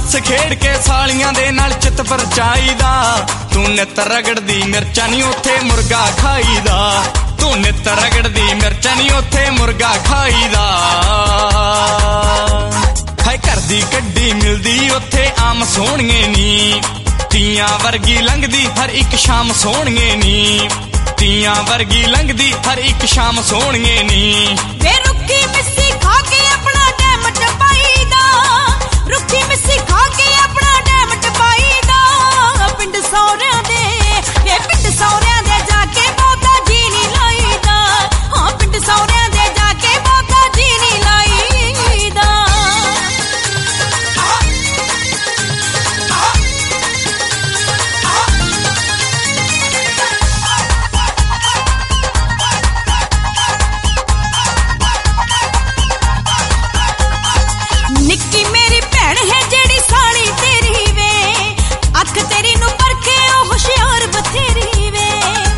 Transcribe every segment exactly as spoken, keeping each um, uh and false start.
हस खेड़ के सालियां दे नाल चित परचाईदा। तू नित रगड़दी मिर्चां नी उत्थे मुर्गा खाईदा। तू नित रगड़दी मिर्चां नी उत्थे मुर्गा खाईदा। हाय घर दी गड्डी मिलदी उत्थे आम सोहणिए नी। तियां वर्गी लंघदी हर एक शाम सोहणिए नी। तियां वर्गी लंघदी हर एक शाम सोहणिए नी। वे रुखी मिस्सी खा के अपना डैम टपाईदा। रुखी मिस्सी खा के अपना डैम टपाईदा। पिंड सौरियां दे वे पिंड सौरियां दे जाके बहुता जी नी लाईदा। हाँ पिंड सौरियां दे जाके बहुता जी नी लाईदा। निक्की मेरी भैन है जेड़ी साली तेरी वे। अख तेरी नू परखे ओ होशियार बथेरी वे।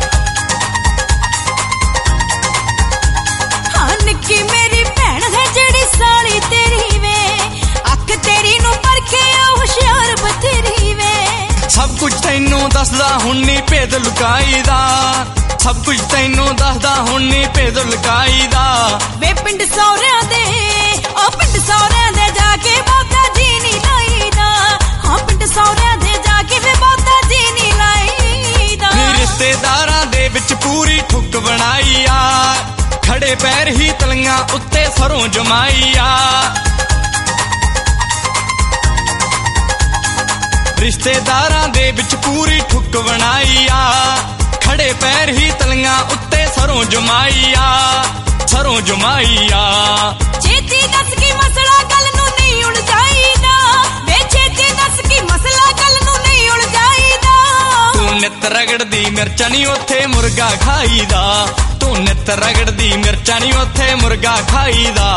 हाँ निक्की मेरी भैन है जेड़ी साली तेरी वे। अख तेरी नू परखे ओ होशियार बथेरी वे। सब कुछ तैनू दसदा हुण नी भेद लुकाईदा। सब कुछ तैनू दसदा हुण नी भेद लुकाईदा। वे पिंड सौरियां दे ओ पिंड सौरियां दे जाके बहुता जी नी लाईदा। हाँ पिंड सौरियां दे जाके वे बहुता जी नी लाईदा। नी रिश्तेदारां दे विच पूरी ठुक बनाई आ। खड़े पैर ही तलियां उत्ते सरों जमाई आ। रिश्तेदारां दे विच पूरी ठुक बनाई आ। खड़े पैर ही तलियां उत्ते सरों जमाई आ। सरों जमाई आ। छेती दस की मसला गल नू नहीं उलझाईदा। वे छेती दस की मसला गल नू नहीं उलझाईदा। तू नित रगड़दी मिर्चां नी उत्थे मुर्गा खाईदा। तू नित रगड़दी मिर्चां नी उत्थे मुर्गा खाईदा।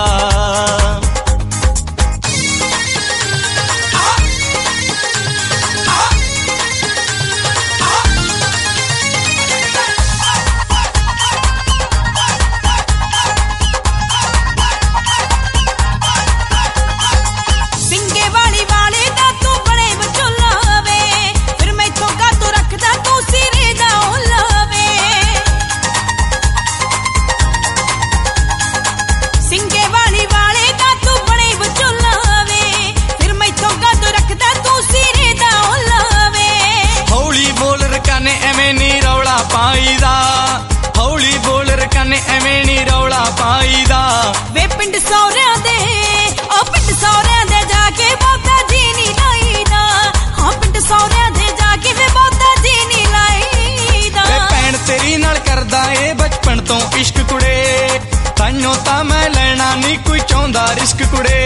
एवें नी रौला पाईदा। हौली बोल रकाने एवें नी रौला पाईदा। वे पिंड सौरियां दे ओ पिंड सौरियां दे जाके बहुता जी नी लाईदा। हाँ पिंड सौरियां दे जाके वे बहुता जी नी लाईदा। वे भैन तेरी नाल करदा ए बचपन तो इश्क कुड़े। ताइयों तां मैं लेना नी कोई चाहुंदा रिस्क कुड़े।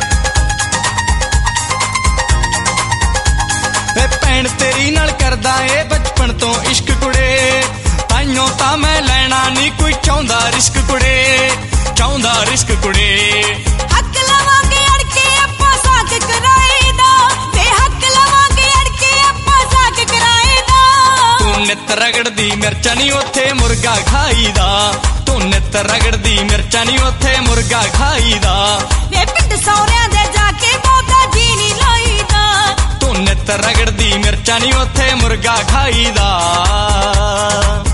वे भैन तेरी नाल करदा ए बचपन तो इश्क कुड़े। ताइयों तां मैं लेना नी कोई चाहुंदा रिस्क कुड़े। चाहुंदा रिस्क कुड़े। हक लवांगे अड़के आपां साक कराईदा। वे हक लवांगे अड़के आपां साक कराईदा। तू नित रगड़दी मिर्चां नी उत्थे मुर्गा खाईदा। तू नित रगड़दी मिर्चां नी उत्थे मुर्गा खाईदा। वे पिंड सौरियां दे जाके बहुता जी नी लाईदा। नित रगड़दी मिर्चां नी उत्थे मुर्गा खाईदा।